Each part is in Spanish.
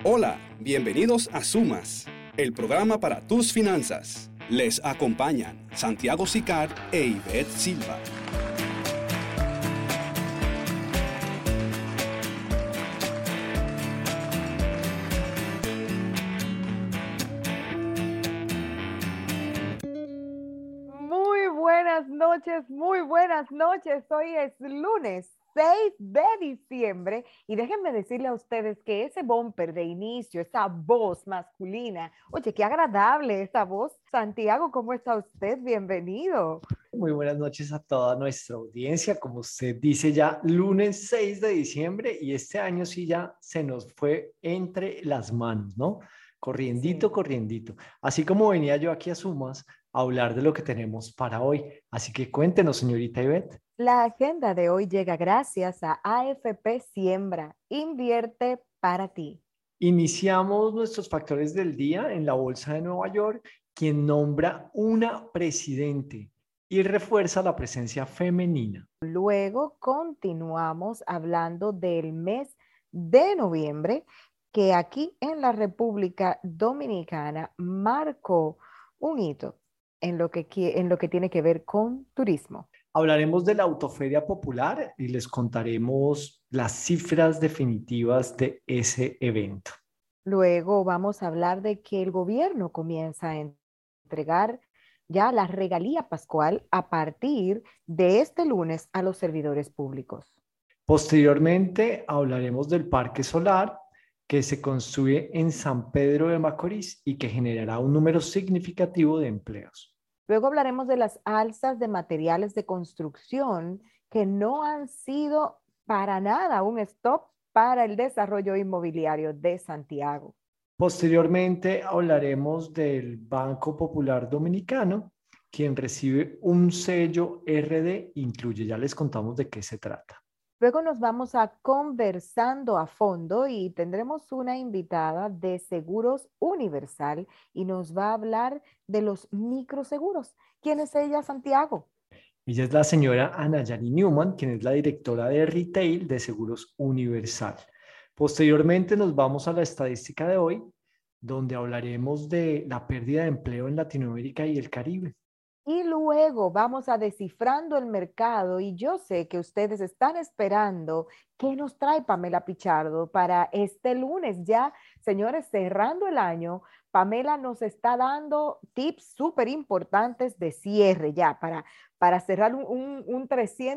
Hola, bienvenidos a Sumas, el programa para tus finanzas. Les acompañan Santiago Sicar e Ivette Silva. Muy buenas noches. Hoy es lunes 6 de diciembre y déjenme decirle a ustedes que ese bumper de inicio, esa voz masculina, oye, qué agradable esa voz. Santiago, ¿cómo está usted? Bienvenido. Muy buenas noches a toda nuestra audiencia. Como usted dice, ya lunes 6 de diciembre y este año sí ya se nos fue entre las manos, ¿no? Corriendito, Sí. corriendito. Así como venía yo aquí a Sumas a hablar de lo que tenemos para hoy. Así que cuéntenos, señorita Ivette. La agenda de hoy llega gracias a AFP Siembra. Invierte para ti. Iniciamos nuestros factores del día en la Bolsa de Nueva York, quien nombra una presidente y refuerza la presencia femenina. Luego continuamos hablando del mes de noviembre, que aquí en la República Dominicana marcó un hito en lo que tiene que ver con turismo. Hablaremos de la Autoferia Popular y les contaremos las cifras definitivas de ese evento. Luego vamos a hablar de que el gobierno comienza a entregar ya la regalía pascual a partir de este lunes a los servidores públicos. Posteriormente hablaremos del Parque Solar que se construye en San Pedro de Macorís y que generará un número significativo de empleos. Luego hablaremos de las alzas de materiales de construcción que no han sido para nada un stop para el desarrollo inmobiliario de Santiago. Posteriormente hablaremos del Banco Popular Dominicano, quien recibe un sello RD, incluye, ya les contamos de qué se trata. Luego nos vamos a conversando a fondo y tendremos una invitada de Seguros Universal y nos va a hablar de los microseguros. ¿Quién es ella, Santiago? Ella es la señora Ana Yari Newman, quien es la directora de retail de Seguros Universal. Posteriormente nos vamos a la estadística de hoy, donde hablaremos de la pérdida de empleo en Latinoamérica y el Caribe. Y luego vamos a descifrando el mercado y yo sé que ustedes están esperando qué nos trae Pamela Pichardo para este lunes. Ya, señores, cerrando el año, Pamela nos está dando tips súper importantes de cierre ya para cerrar un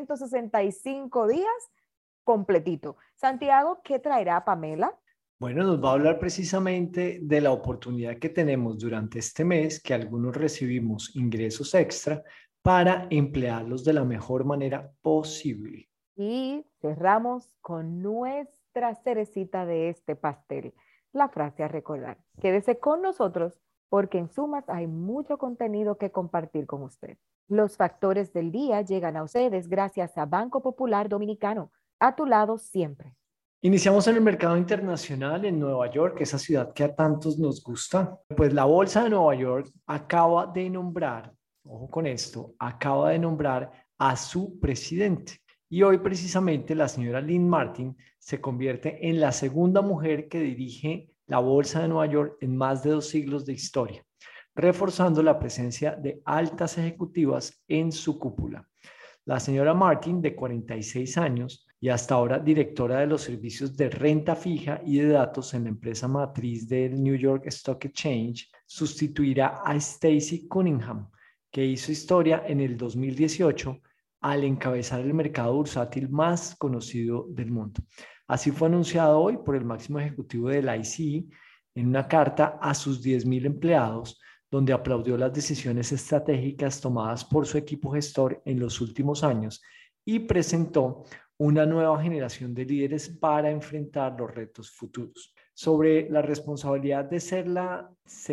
365 días completito. Santiago, ¿qué traerá Pamela? Bueno, nos va a hablar precisamente de la oportunidad que tenemos durante este mes, que algunos recibimos ingresos extra para emplearlos de la mejor manera posible. Y cerramos con nuestra cerecita de este pastel, la frase a recordar. Quédese con nosotros porque en Sumas hay mucho contenido que compartir con usted. Los factores del día llegan a ustedes gracias a Banco Popular Dominicano, a tu lado siempre. Iniciamos en el mercado internacional en Nueva York, esa ciudad que a tantos nos gusta. Pues la Bolsa de Nueva York acaba de nombrar, ojo con esto, acaba de nombrar a su presidente. Y hoy precisamente la señora Lynn Martin se convierte en la segunda mujer que dirige la Bolsa de Nueva York en más de 2 siglos de historia, reforzando la presencia de altas ejecutivas en su cúpula. La señora Martin, de 46 años y hasta ahora directora de los servicios de renta fija y de datos en la empresa matriz del New York Stock Exchange, sustituirá a Stacy Cunningham, que hizo historia en el 2018 al encabezar el mercado bursátil más conocido del mundo. Así fue anunciado hoy por el máximo ejecutivo del ICE en una carta a sus 10,000 empleados, donde aplaudió las decisiones estratégicas tomadas por su equipo gestor en los últimos años y presentó una nueva generación de líderes para enfrentar los retos futuros. Sobre la responsabilidad de ser la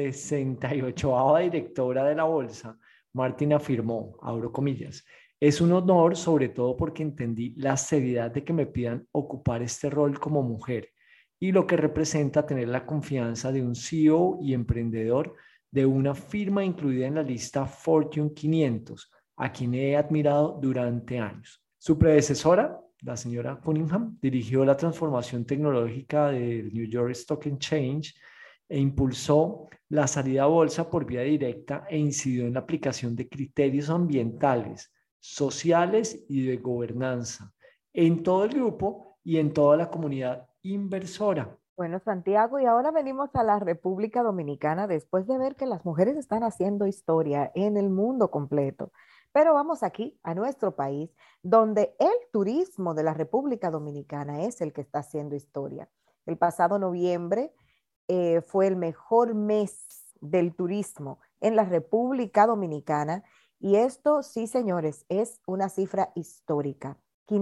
68ª directora de la bolsa, Martin afirmó, abro comillas, es un honor sobre todo porque entendí la seriedad de que me pidan ocupar este rol como mujer y lo que representa tener la confianza de un CEO y emprendedor de una firma incluida en la lista Fortune 500, a quien he admirado durante años. Su predecesora, la señora Cunningham, dirigió la transformación tecnológica del New York Stock Exchange e impulsó la salida a bolsa por vía directa e incidió en la aplicación de criterios ambientales, sociales y de gobernanza en todo el grupo y en toda la comunidad inversora. Bueno, Santiago, y ahora venimos a la República Dominicana después de ver que las mujeres están haciendo historia en el mundo completo. Pero vamos aquí, a nuestro país, donde el turismo de la República Dominicana es el que está haciendo historia. El pasado noviembre fue el mejor mes del turismo en la República Dominicana y esto, sí, señores, es una cifra histórica.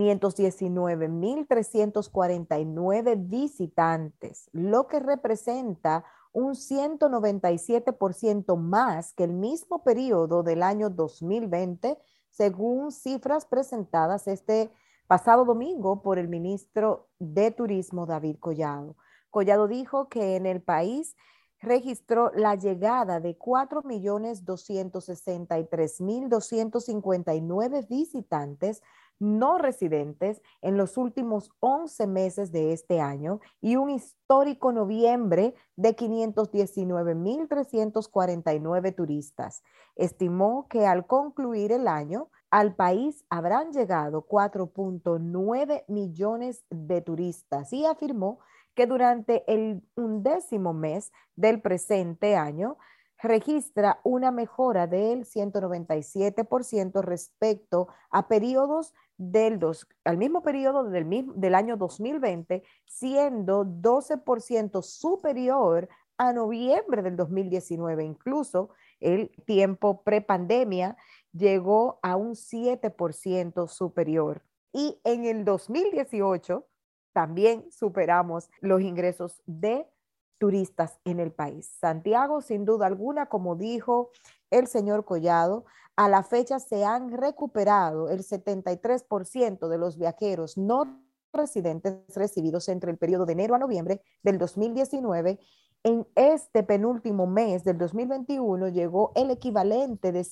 519.349 visitantes, lo que representa un 197% más que el mismo periodo del año 2020, según cifras presentadas este pasado domingo por el ministro de Turismo, David Collado. Collado dijo que en el país registró la llegada de 4.263.259 visitantes no residentes en los últimos 11 meses de este año y un histórico noviembre de 519.349 turistas. Estimó que al concluir el año, al país habrán llegado 4.9 millones de turistas y afirmó que durante el 11º mes del presente año registra una mejora del 197% respecto a periodos al mismo periodo del año 2020, siendo 12% superior a noviembre del 2019. Incluso el tiempo prepandemia llegó a un 7% superior. Y en el 2018 también superamos los ingresos de turistas en el país. Santiago, sin duda alguna, como dijo el señor Collado, a la fecha se han recuperado el 73% de los viajeros no residentes recibidos entre el periodo de enero a noviembre del 2019. En este penúltimo mes del 2021 llegó el equivalente de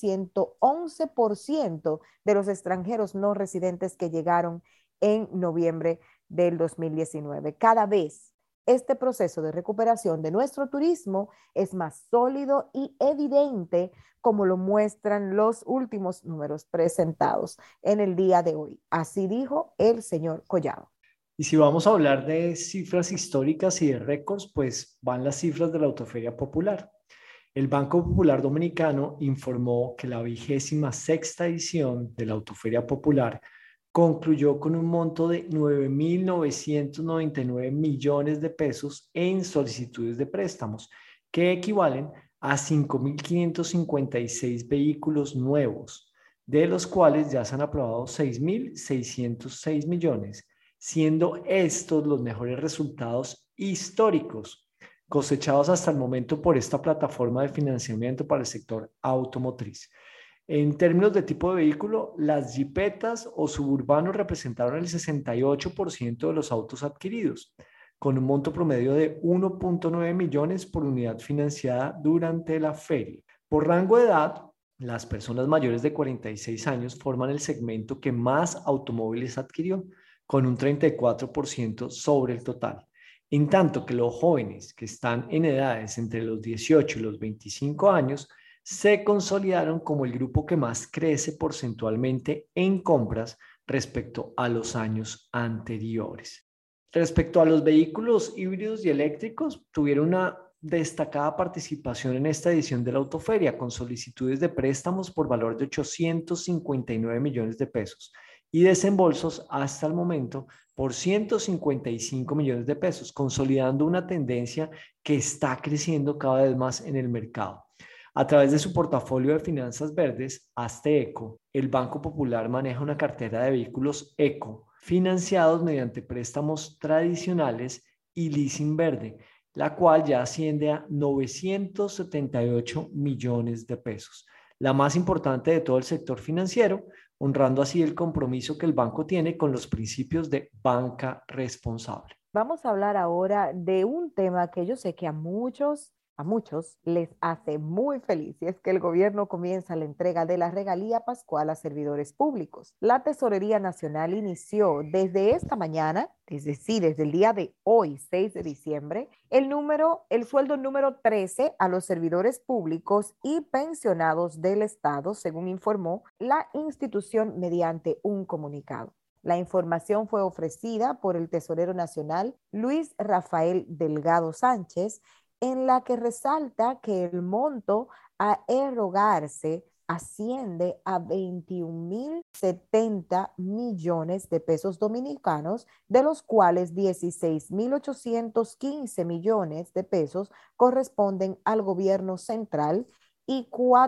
111% de los extranjeros no residentes que llegaron en noviembre del 2019. Cada vez este proceso de recuperación de nuestro turismo es más sólido y evidente, como lo muestran los últimos números presentados en el día de hoy. Así dijo el señor Collado. Y si vamos a hablar de cifras históricas y de récords, pues van las cifras de la Autoferia Popular. El Banco Popular Dominicano informó que la 26ª edición de la Autoferia Popular concluyó con un monto de 9.999 millones de pesos en solicitudes de préstamos, que equivalen a 5.556 vehículos nuevos, de los cuales ya se han aprobado 6.606 millones, siendo estos los mejores resultados históricos cosechados hasta el momento por esta plataforma de financiamiento para el sector automotriz. En términos de tipo de vehículo, las jipetas o suburbanos representaron el 68% de los autos adquiridos, con un monto promedio de 1.9 millones por unidad financiada durante la feria. Por rango de edad, las personas mayores de 46 años forman el segmento que más automóviles adquirió, con un 34% sobre el total. En tanto que los jóvenes que están en edades entre los 18 y los 25 años se consolidaron como el grupo que más crece porcentualmente en compras respecto a los años anteriores. Respecto a los vehículos híbridos y eléctricos, tuvieron una destacada participación en esta edición de la Autoferia, con solicitudes de préstamos por valor de 859 millones de pesos y desembolsos hasta el momento por 155 millones de pesos, consolidando una tendencia que está creciendo cada vez más en el mercado. A través de su portafolio de finanzas verdes, Asteeco, el Banco Popular maneja una cartera de vehículos eco financiados mediante préstamos tradicionales y leasing verde, la cual ya asciende a 978 millones de pesos, la más importante de todo el sector financiero, honrando así el compromiso que el banco tiene con los principios de banca responsable. Vamos a hablar ahora de un tema que yo sé que a muchos A muchos les hace muy feliz y es que el gobierno comienza la entrega de la regalía pascual a servidores públicos. La Tesorería Nacional inició desde esta mañana, desde el día de hoy, 6 de diciembre, el sueldo número 13 a los servidores públicos y pensionados del Estado, según informó la institución mediante un comunicado. La información fue ofrecida por el tesorero nacional Luis Rafael Delgado Sánchez, en la que resalta que el monto a erogarse asciende a 21.070 millones de pesos dominicanos, de los cuales 16.815 millones de pesos corresponden al gobierno central y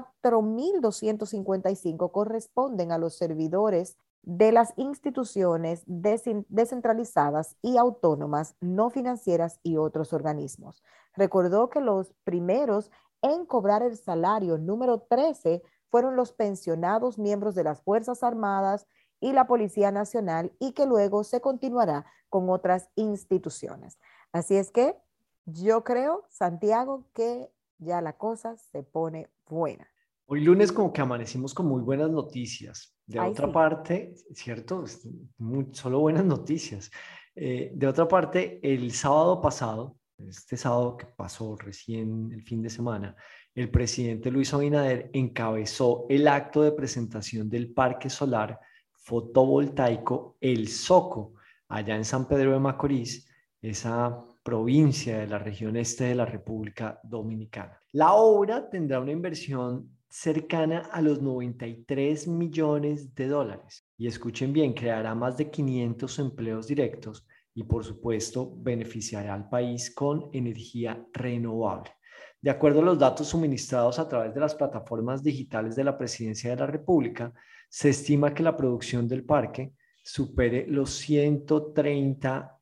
4.255 corresponden a los servidores de las instituciones descentralizadas y autónomas, no financieras y otros organismos. Recordó que los primeros en cobrar el salario número 13 fueron los pensionados miembros de las Fuerzas Armadas y la Policía Nacional y que luego se continuará con otras instituciones. Así es que yo creo, Santiago, que ya la cosa se pone buena. Hoy lunes como que amanecimos con muy buenas noticias. De Ay, otra sí. parte, ¿cierto? Solo buenas noticias. De otra parte, el sábado pasado, este sábado que pasó recién el fin de semana, el presidente Luis Abinader encabezó el acto de presentación del Parque Solar Fotovoltaico El Soco, allá en San Pedro de Macorís, esa provincia de la región este de la República Dominicana. La obra tendrá una inversión cercana a los 93 millones de dólares. Y escuchen bien, creará más de 500 empleos directos y por supuesto beneficiará al país con energía renovable. De acuerdo a los datos suministrados a través de las plataformas digitales de la Presidencia de la República, se estima que la producción del parque supere los 130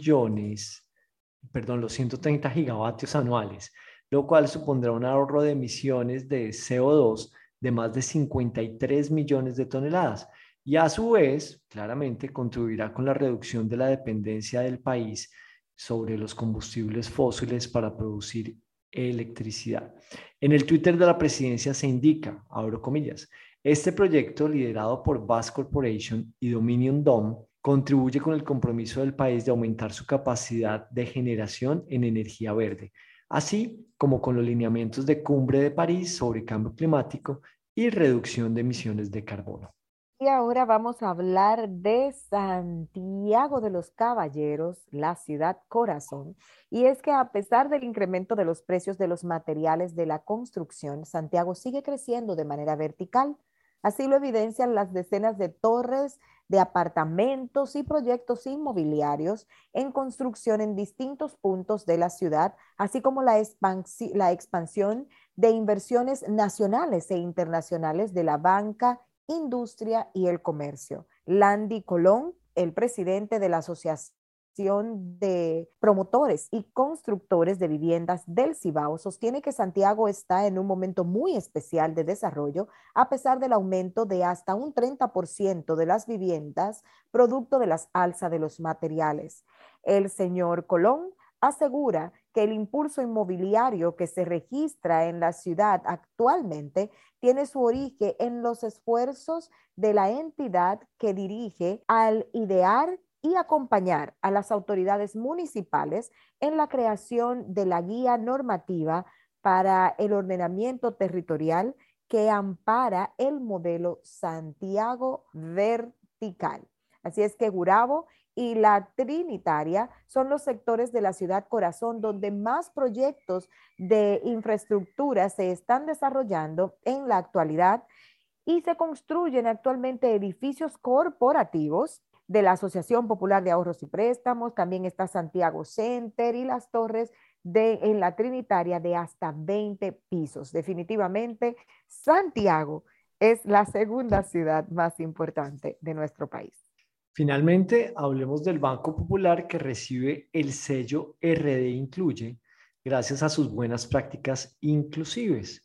gigavatios anuales, lo cual supondrá un ahorro de emisiones de CO2 de más de 53 millones de toneladas y a su vez, claramente, contribuirá con la reducción de la dependencia del país sobre los combustibles fósiles para producir electricidad. En el Twitter de la presidencia se indica, abro comillas, este proyecto liderado por Bass Corporation y Dominion Dome contribuye con el compromiso del país de aumentar su capacidad de generación en energía verde, así como con los lineamientos de Cumbre de París sobre cambio climático y reducción de emisiones de carbono. Y ahora vamos a hablar de Santiago de los Caballeros, la ciudad corazón. Y es que a pesar del incremento de los precios de los materiales de la construcción, Santiago sigue creciendo de manera vertical. Así lo evidencian las decenas de torres de apartamentos y proyectos inmobiliarios en construcción en distintos puntos de la ciudad, así como la expansión de inversiones nacionales e internacionales de la banca, industria y el comercio. Landy Colón, el presidente de la Asociación de Promotores y Constructores de Viviendas del Cibao, sostiene que Santiago está en un momento muy especial de desarrollo a pesar del aumento de hasta un 30% de las viviendas producto de las alzas de los materiales. El señor Colón asegura que el impulso inmobiliario que se registra en la ciudad actualmente tiene su origen en los esfuerzos de la entidad que dirige al idear y acompañar a las autoridades municipales en la creación de la guía normativa para el ordenamiento territorial que ampara el modelo Santiago vertical. Así es que Gurabo y la Trinitaria son los sectores de la ciudad corazón donde más proyectos de infraestructura se están desarrollando en la actualidad y se construyen actualmente edificios corporativos de la Asociación Popular de Ahorros y Préstamos, también está Santiago Center y las torres en la Trinitaria de hasta 20 pisos. Definitivamente, Santiago es la segunda ciudad más importante de nuestro país. Finalmente, hablemos del Banco Popular que recibe el sello RD Incluye gracias a sus buenas prácticas inclusivas.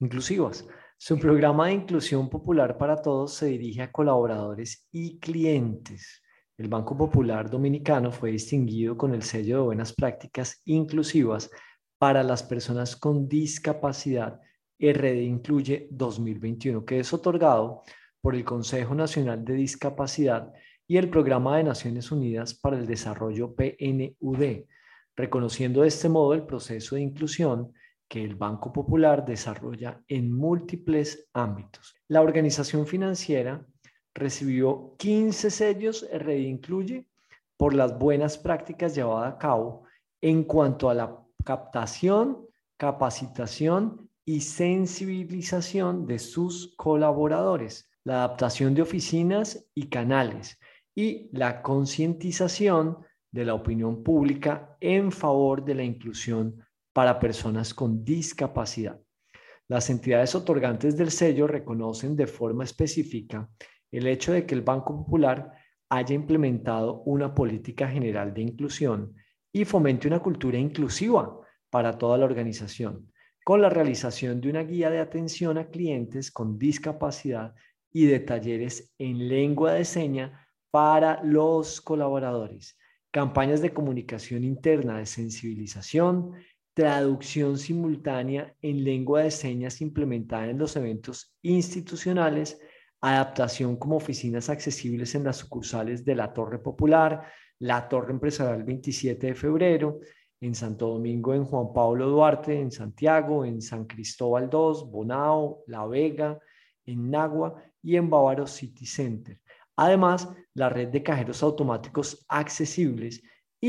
Su programa de inclusión popular para todos se dirige a colaboradores y clientes. El Banco Popular Dominicano fue distinguido con el sello de buenas prácticas inclusivas para las personas con discapacidad RD Incluye 2021, que es otorgado por el Consejo Nacional de Discapacidad y el Programa de Naciones Unidas para el Desarrollo PNUD, reconociendo de este modo el proceso de inclusión que el Banco Popular desarrolla en múltiples ámbitos. La organización financiera recibió 15 sellos RD Incluye por las buenas prácticas llevadas a cabo en cuanto a la captación, capacitación y sensibilización de sus colaboradores, la adaptación de oficinas y canales y la concientización de la opinión pública en favor de la inclusión para personas con discapacidad. Las entidades otorgantes del sello reconocen de forma específica el hecho de que el Banco Popular haya implementado una política general de inclusión y fomente una cultura inclusiva para toda la organización, con la realización de una guía de atención a clientes con discapacidad y de talleres en lengua de señas para los colaboradores, campañas de comunicación interna de sensibilización, traducción simultánea en lengua de señas implementada en los eventos institucionales, adaptación como oficinas accesibles en las sucursales de la Torre Popular, la Torre Empresarial 27 de Febrero, en Santo Domingo, en Juan Pablo Duarte, en Santiago, en San Cristóbal II, Bonao, La Vega, en Nagua y en Bávaro City Center. Además, la red de cajeros automáticos accesibles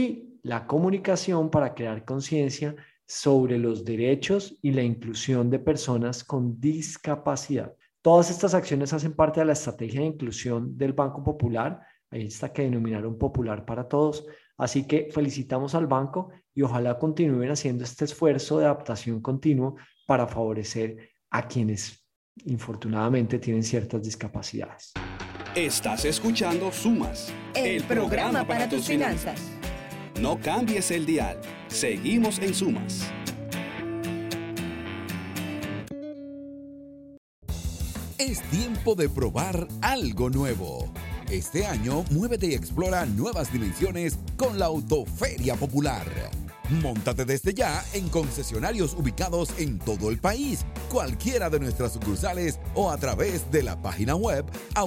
y la comunicación para crear conciencia sobre los derechos y la inclusión de personas con discapacidad. Todas estas acciones hacen parte de la estrategia de inclusión del Banco Popular, ahí está que denominaron Popular para Todos. Así que felicitamos al banco y ojalá continúen haciendo este esfuerzo de adaptación continuo para favorecer a quienes infortunadamente tienen ciertas discapacidades. Estás escuchando Sumas, el programa para tus finanzas. No cambies el dial. Seguimos en Sumas. Es tiempo de probar algo nuevo. Este año, muévete y explora nuevas dimensiones con la Autoferia Popular. Móntate desde ya en concesionarios ubicados en todo el país, cualquiera de nuestras sucursales o a través de la página web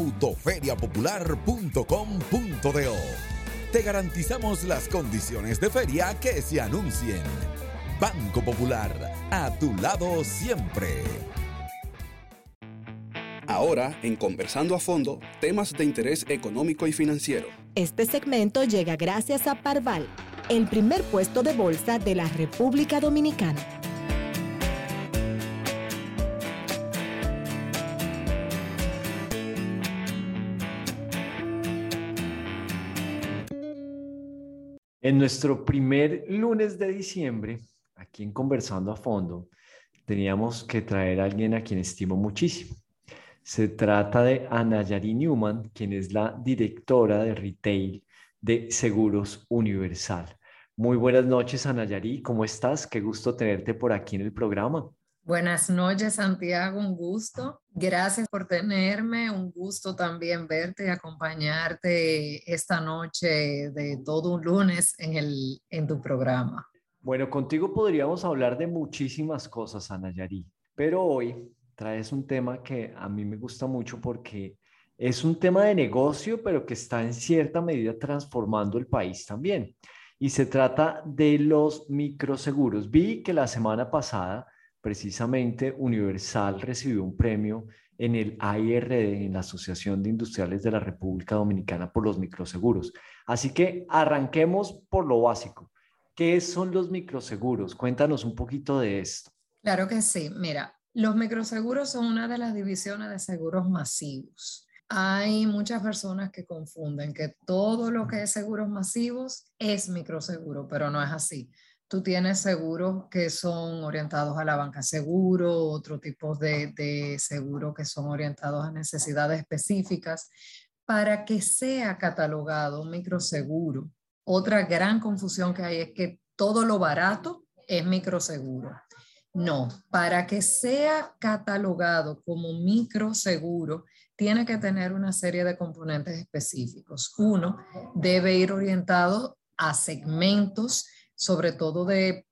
autoferiapopular.com.do. Te garantizamos las condiciones de feria que se anuncien. Banco Popular, a tu lado siempre. Ahora, en Conversando a Fondo, temas de interés económico y financiero. Este segmento llega gracias a Parval, el primer puesto de bolsa de la República Dominicana. En nuestro primer lunes de diciembre, aquí en Conversando a Fondo, teníamos que traer a alguien a quien estimo muchísimo. Se trata de Anayari Newman, quien es la directora de retail de Seguros Universal. Muy buenas noches, Anayari. ¿Cómo estás? Qué gusto tenerte por aquí en el programa. Buenas noches, Santiago. Un gusto. Gracias por tenerme. Un gusto también verte y acompañarte esta noche de todo un lunes en tu programa. Bueno, contigo podríamos hablar de muchísimas cosas, Anayari, pero hoy traes un tema que a mí me gusta mucho porque es un tema de negocio, pero que está en cierta medida transformando el país también. Y se trata de los microseguros. Vi que la semana pasada, precisamente, Universal recibió un premio en el AIRD, en la Asociación de Industriales de la República Dominicana, por los microseguros. Así que arranquemos por lo básico. ¿Qué son los microseguros? Cuéntanos un poquito de esto. Claro que sí. Mira, los microseguros son una de las divisiones de seguros masivos. Hay muchas personas que confunden que todo lo que es seguros masivos es microseguro, pero no es así. Tú tienes seguros que son orientados a la banca seguro, otro tipo de seguros que son orientados a necesidades específicas. Para que sea catalogado un microseguro, otra gran confusión que hay es que todo lo barato es microseguro. No, para que sea catalogado como microseguro, tiene que tener una serie de componentes específicos. Uno, debe ir orientado a segmentos, sobre todo de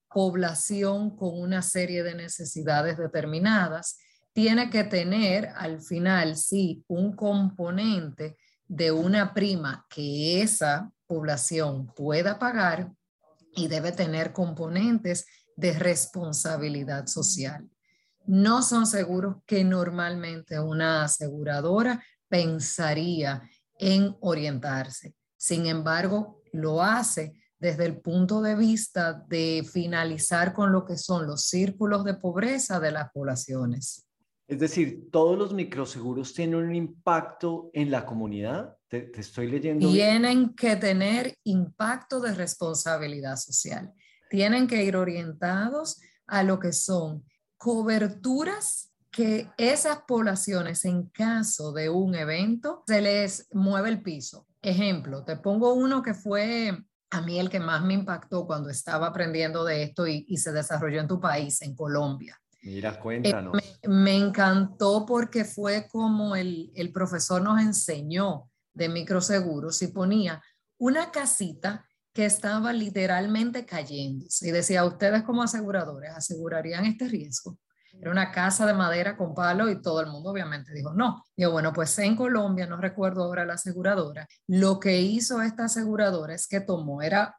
población con una serie de necesidades determinadas. Tiene que tener al final, sí, un componente de una prima que esa población pueda pagar y debe tener componentes de responsabilidad social. No son seguros que normalmente una aseguradora pensaría en orientarse. Sin embargo, lo hace desde el punto de vista de finalizar con lo que son los círculos de pobreza de las poblaciones. Es decir, ¿todos los microseguros tienen un impacto en la comunidad? ¿Te estoy leyendo bien? Tienen que tener impacto de responsabilidad social. Tienen que ir orientados a lo que son coberturas que esas poblaciones, en caso de un evento, se les mueve el piso. Ejemplo, te pongo uno que fue a mí el que más me impactó cuando estaba aprendiendo de esto y se desarrolló en tu país, en Colombia. Mira, cuéntanos. Me encantó porque fue como el profesor nos enseñó de microseguros y ponía una casita que estaba literalmente cayéndose y decía, ustedes como aseguradores asegurarían este riesgo. Era una casa de madera con palo y todo el mundo obviamente dijo no. Digo, bueno, pues en Colombia, no recuerdo ahora la aseguradora, lo que hizo esta aseguradora es que tomó, era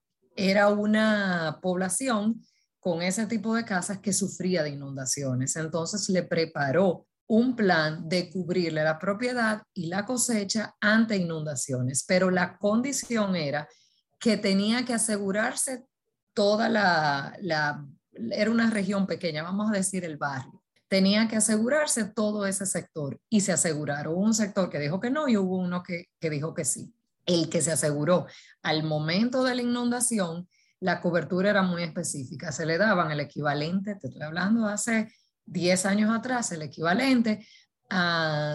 una población con ese tipo de casas que sufría de inundaciones. Entonces le preparó un plan de cubrirle la propiedad y la cosecha ante inundaciones, pero la condición era que tenía que asegurarse toda era una región pequeña, vamos a decir el barrio. Tenía que asegurarse todo ese sector y se aseguraron. Hubo un sector que dijo que no y hubo uno que dijo que sí. El que se aseguró al momento de la inundación, la cobertura era muy específica. Se le daban el equivalente, te estoy hablando hace 10 años atrás, el equivalente a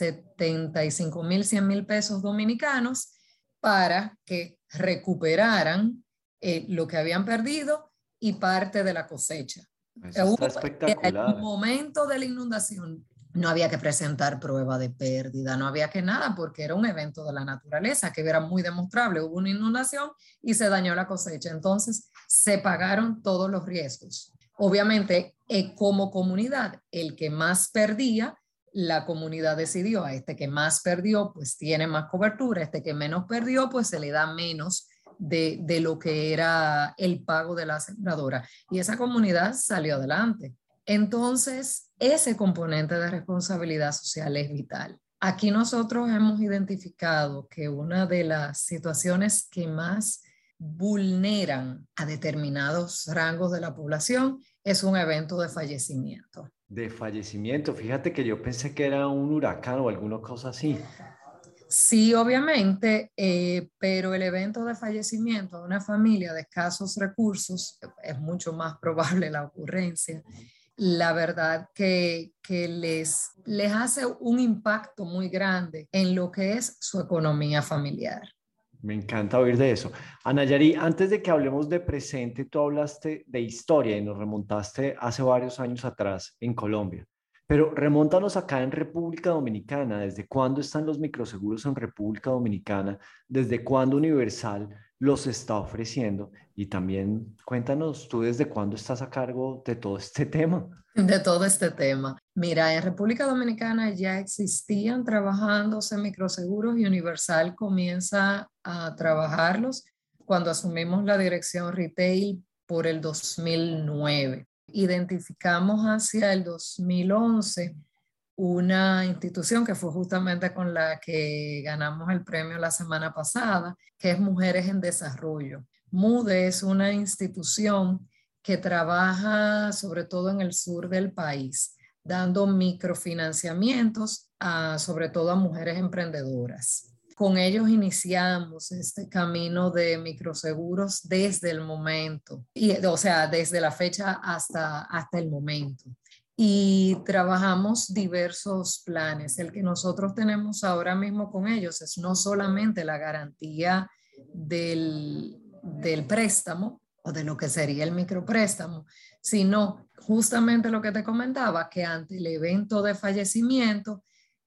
75,000, 100,000 pesos dominicanos para que recuperaran lo que habían perdido y parte de la cosecha. Eso está espectacular. En el momento de la inundación no había que presentar prueba de pérdida, no había que nada porque era un evento de la naturaleza que era muy demostrable. Hubo una inundación y se dañó la cosecha. Entonces se pagaron todos los riesgos. Obviamente, como comunidad, el que más perdía, la comunidad decidió a este que más perdió, pues tiene más cobertura, este que menos perdió, pues se le da menos de lo que era el pago de la aseguradora. Y esa comunidad salió adelante. Entonces, ese componente de responsabilidad social es vital. Aquí nosotros hemos identificado que una de las situaciones que más vulneran a determinados rangos de la población es un evento de fallecimiento. De fallecimiento, fíjate que yo pensé que era un huracán o alguna cosa así. Sí, obviamente, pero el evento de fallecimiento de una familia de escasos recursos es mucho más probable la ocurrencia. La verdad que les hace un impacto muy grande en lo que es su economía familiar. Me encanta oír de eso. Ana Yari, antes de que hablemos de presente, tú hablaste de historia y nos remontaste hace varios años atrás en Colombia. Pero remóntanos acá en República Dominicana. ¿Desde cuándo están los microseguros en República Dominicana? ¿Desde cuándo Universal los está ofreciendo? Y también cuéntanos tú desde cuándo estás a cargo de todo este tema. De todo este tema. Mira, en República Dominicana ya existían trabajándose microseguros y Universal comienza a trabajarlos cuando asumimos la dirección retail por el 2009. Identificamos hacia el 2011 una institución que fue justamente con la que ganamos el premio la semana pasada, que es Mujeres en Desarrollo. MUDE es una institución que trabaja sobre todo en el sur del país, dando microfinanciamientos sobre todo a mujeres emprendedoras. Con ellos iniciamos este camino de microseguros desde el momento, o sea, desde la fecha hasta el momento. Y trabajamos diversos planes. El que nosotros tenemos ahora mismo con ellos es no solamente la garantía del préstamo o de lo que sería el micropréstamo, sino justamente lo que te comentaba, que ante el evento de fallecimiento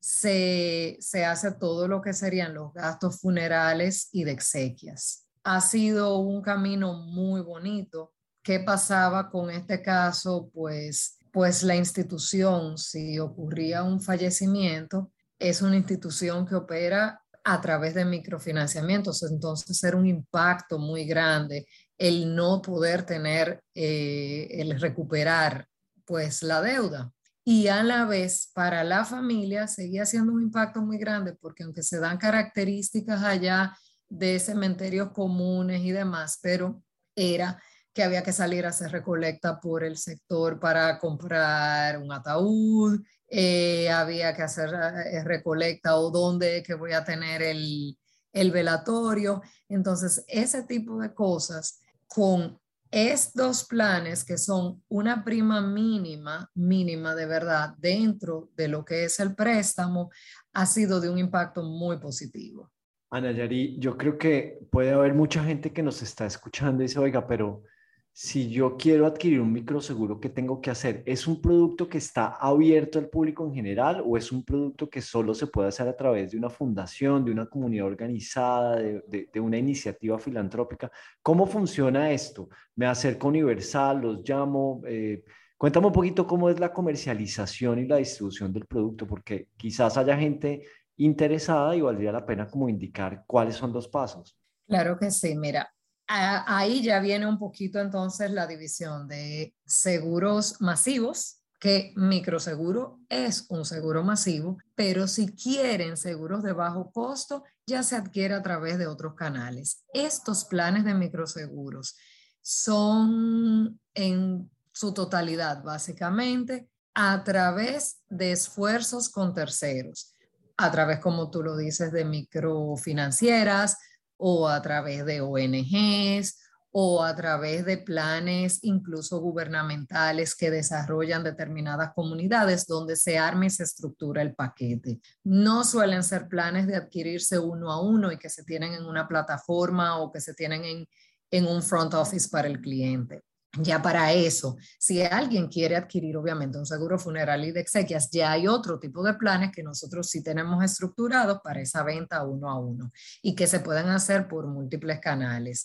se hace todo lo que serían los gastos funerales y de exequias. Ha sido un camino muy bonito ¿qué pasaba con este caso? Pues la institución, si ocurría un fallecimiento, es una institución que opera a través de microfinanciamientos, entonces era un impacto muy grande el no poder tener, el recuperar pues la deuda. Y a la vez para la familia seguía siendo un impacto muy grande porque aunque se dan características allá de cementerios comunes y demás, pero era que había que salir a hacer recolecta por el sector para comprar un ataúd, había que hacer recolecta o dónde que voy a tener el velatorio. Entonces, ese tipo de cosas con estos planes que son una prima mínima, mínima de verdad, dentro de lo que es el préstamo, ha sido de un impacto muy positivo. Ana Yari, yo creo que puede haber mucha gente que nos está escuchando y dice, oiga, pero si yo quiero adquirir un microseguro, ¿qué tengo que hacer? ¿Es un producto que está abierto al público en general o es un producto que solo se puede hacer a través de una fundación, de una comunidad organizada, de una iniciativa filantrópica? ¿Cómo funciona esto? ¿Me acerco a Universal, los llamo? Cuéntame un poquito cómo es la comercialización y la distribución del producto, porque quizás haya gente interesada y valdría la pena como indicar cuáles son los pasos. Claro que sí, mira, ahí ya viene un poquito entonces la división de seguros masivos, que microseguro es un seguro masivo, pero si quieren seguros de bajo costo, ya se adquiere a través de otros canales. Estos planes de microseguros son en su totalidad, básicamente, a través de esfuerzos con terceros, a través, como tú lo dices, de microfinancieras, o a través de ONGs o a través de planes incluso gubernamentales que desarrollan determinadas comunidades donde se arma y se estructura el paquete. No suelen ser planes de adquirirse uno a uno y que se tienen en una plataforma o que se tienen en un front office para el cliente. Ya para eso, si alguien quiere adquirir obviamente un seguro funeral y de exequias, ya hay otro tipo de planes que nosotros sí tenemos estructurados para esa venta uno a uno y que se pueden hacer por múltiples canales,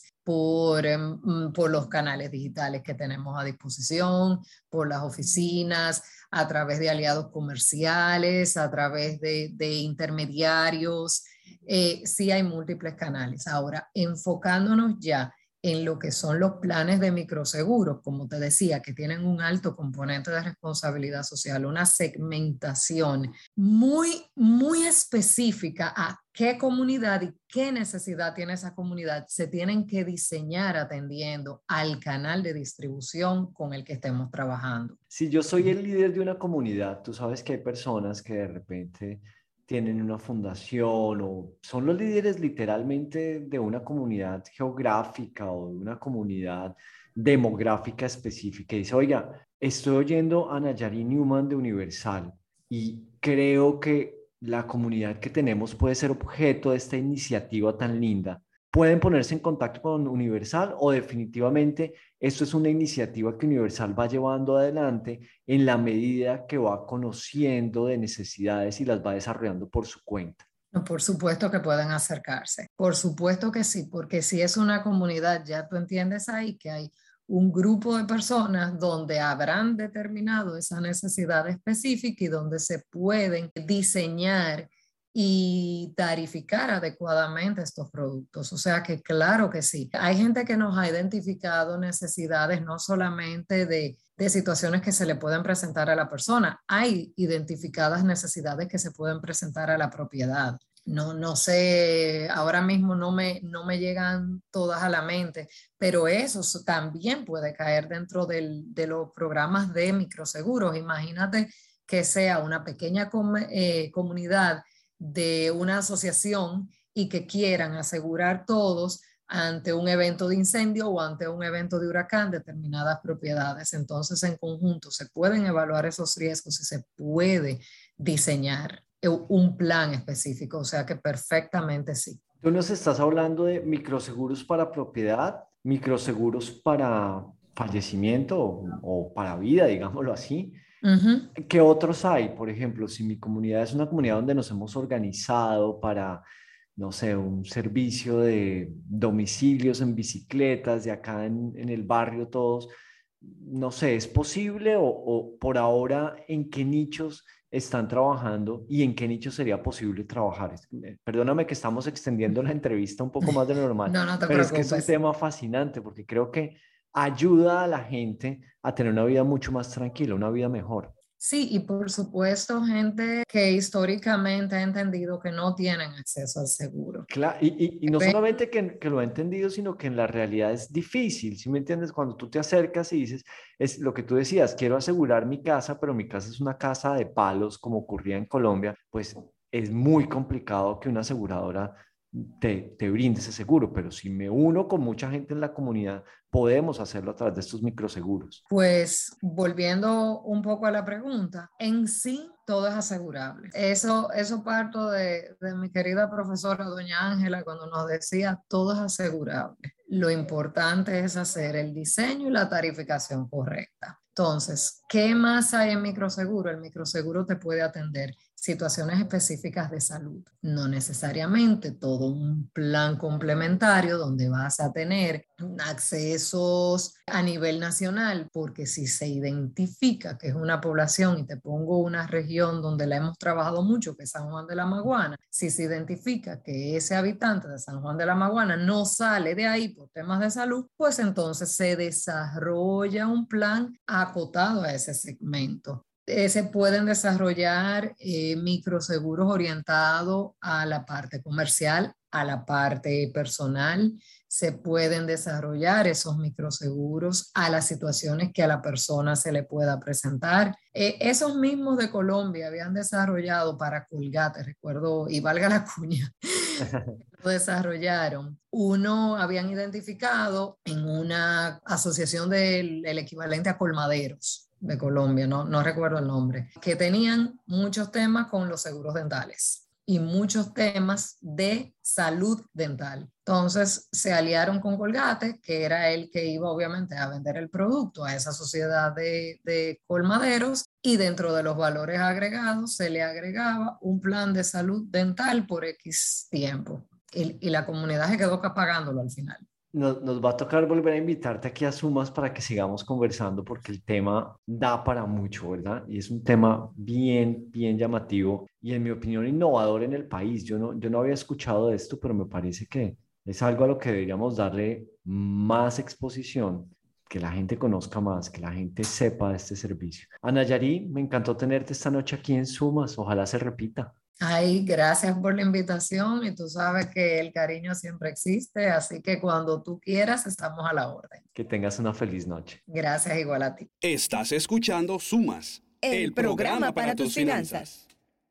por los canales digitales que tenemos a disposición, por las oficinas, a través de aliados comerciales, a través de intermediarios. Sí hay múltiples canales. Ahora, enfocándonos ya en lo que son los planes de microseguros, como te decía, que tienen un alto componente de responsabilidad social, una segmentación muy, muy específica a qué comunidad y qué necesidad tiene esa comunidad, se tienen que diseñar atendiendo al canal de distribución con el que estemos trabajando. Si yo soy el líder de una comunidad, tú sabes que hay personas que de repente tienen una fundación o son los líderes literalmente de una comunidad geográfica o de una comunidad demográfica específica y dice, oiga, estoy oyendo a Nayari Newman de Universal y creo que la comunidad que tenemos puede ser objeto de esta iniciativa tan linda. ¿Pueden ponerse en contacto con Universal o definitivamente esto es una iniciativa que Universal va llevando adelante en la medida que va conociendo de necesidades y las va desarrollando por su cuenta? Por supuesto que pueden acercarse, por supuesto que sí, porque si es una comunidad, ya tú entiendes ahí que hay un grupo de personas donde habrán determinado esa necesidad específica y donde se pueden diseñar y tarificar adecuadamente estos productos. O sea que claro que sí. Hay gente que nos ha identificado necesidades no solamente de situaciones que se le pueden presentar a la persona, hay identificadas necesidades que se pueden presentar a la propiedad. No sé, ahora mismo no me llegan todas a la mente, pero eso también puede caer dentro de los programas de microseguros. Imagínate que sea una pequeña comunidad de una asociación y que quieran asegurar todos ante un evento de incendio o ante un evento de huracán determinadas propiedades. Entonces, en conjunto se pueden evaluar esos riesgos y se puede diseñar un plan específico, o sea que perfectamente sí. Tú nos estás hablando de microseguros para propiedad, microseguros para fallecimiento o para vida, digámoslo así. Uh-huh. ¿Qué otros hay? Por ejemplo, si mi comunidad es una comunidad donde nos hemos organizado para no sé, un servicio de domicilios en bicicletas de acá en el barrio todos. No sé, ¿es posible o por ahora en qué nichos están trabajando y en qué nichos sería posible trabajar? Perdóname que estamos extendiendo la entrevista un poco más de lo normal, No, no te pero es que es un preocupes. tema fascinante porque creo que ayuda a la gente a tener una vida mucho más tranquila, una vida mejor. Sí, y por supuesto, gente que históricamente ha entendido que no tienen acceso al seguro. Y no solamente que lo he entendido, sino que en la realidad es difícil, ¿sí me entiendes? Cuando tú te acercas y dices, es lo que tú decías, quiero asegurar mi casa, pero mi casa es una casa de palos, como ocurría en Colombia, pues es muy complicado que una aseguradora te brinde ese seguro, pero si me uno con mucha gente en la comunidad, podemos hacerlo a través de estos microseguros. Pues volviendo un poco a la pregunta, en sí todo es asegurable. Eso parto de mi querida profesora doña Ángela cuando nos decía todo es asegurable. Lo importante es hacer el diseño y la tarificación correcta. Entonces, ¿qué más hay en microseguro? El microseguro te puede atender situaciones específicas de salud, no necesariamente todo un plan complementario donde vas a tener accesos a nivel nacional, porque si se identifica que es una población, y te pongo una región donde la hemos trabajado mucho, que es San Juan de la Maguana, si se identifica que ese habitante de San Juan de la Maguana no sale de ahí por temas de salud, pues entonces se desarrolla un plan acotado a ese segmento. Se pueden desarrollar microseguros orientados a la parte comercial, a la parte personal. Se pueden desarrollar esos microseguros a las situaciones que a la persona se le pueda presentar. Esos mismos de Colombia habían desarrollado para Colgate, recuerdo, y valga la cuña, lo desarrollaron. Uno habían identificado en una asociación del equivalente a colmaderos de Colombia, no recuerdo el nombre, que tenían muchos temas con los seguros dentales y muchos temas de salud dental. Entonces se aliaron con Colgate, que era el que iba obviamente a vender el producto a esa sociedad de colmaderos, y dentro de los valores agregados se le agregaba un plan de salud dental por X tiempo. Y la comunidad se quedó pagándolo al final. Nos va a tocar volver a invitarte aquí a Sumas para que sigamos conversando porque el tema da para mucho, ¿verdad? Y es un tema bien, bien llamativo y en mi opinión innovador en el país. Yo no había escuchado de esto, pero me parece que es algo a lo que deberíamos darle más exposición, que la gente conozca más, que la gente sepa de este servicio. Ana Yari, me encantó tenerte esta noche aquí en Sumas. Ojalá se repita. Ay, gracias por la invitación y tú sabes que el cariño siempre existe, así que cuando tú quieras estamos a la orden. Que tengas una feliz noche. Gracias igual a ti. Estás escuchando Sumas, El programa para tus finanzas.